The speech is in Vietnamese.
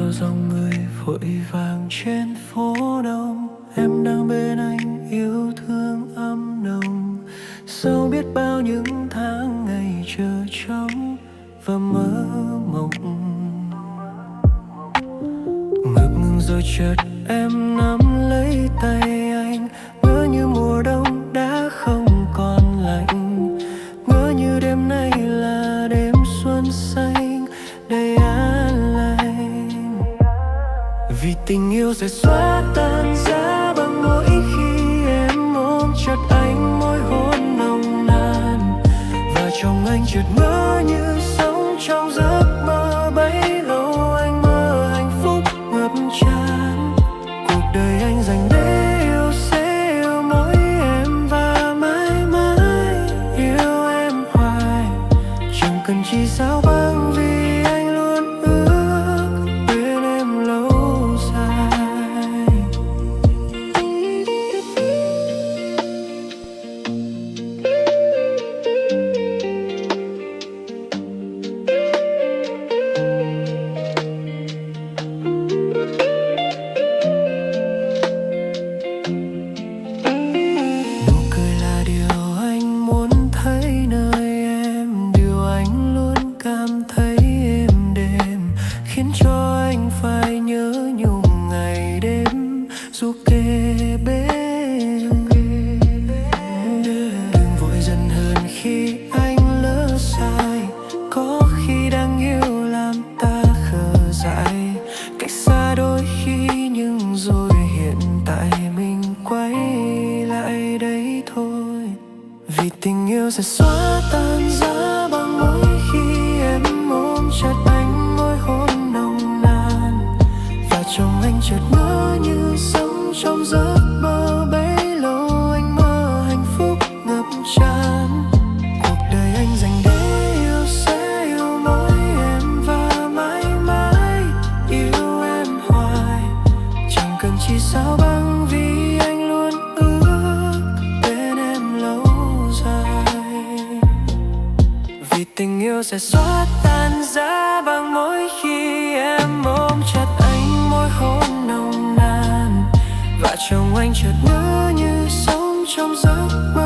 theo dòng người vội vàng trên phố đông. Em đang bên anh yêu thương ấm nồng, sau biết bao những tháng ngày chờ trông và mơ mộng. Ngập ngừng rồi chợt em nắm lấy tay anh, ngỡ như mùa đông đã không còn lạnh, ngỡ như đêm nay là đêm xuân xanh đầy an lành. Vì tình yêu sẽ xóa tan giá bằng mỗi khi em ôm chặt anh, môi hôn nồng nàn. Và trong anh chợt ngỡ như sống trong giấc mơ bấy lâu, anh mơ hạnh phúc ngập tràn. Cuộc đời anh dành để yêu sẽ yêu mỗi em và mãi mãi yêu em hoài. Chẳng cần chi sao băng vì anh luôn ước bên em lâu dài. Nụ cười là điều anh muốn thấy nơi em, điều anh luôn cảm thấy êm đềm, khiến cho anh phải nhớ nhung ngày đêm dù kề bên. Đừng vội dần hơn khi anh lỡ sai, có khi đang yêu làm ta khờ dại. Cách xa đôi khi nhưng rồi hiện tại mình quay lại đây thôi. Vì tình yêu sẽ xóa tan giá bằng mỗi khi em ôm chặt anh, môi hôn nồng nàn. Và trong anh chợt ngỡ như sống trong giấc mơ bấy lâu, anh mơ hạnh phúc ngập tràn. Cuộc đời anh dành để yêu sẽ yêu mỗi em và mãi mãi yêu em hoài. Chẳng cần chi sao băng vì anh luôn ước bên em lâu dài. Vì tình yêu sẽ xóa tan giá bằng mỗi khi em ôm chặt anh, môi hôn nồng nàn. Và trong anh chợt ngỡ như sống trong giấc mơ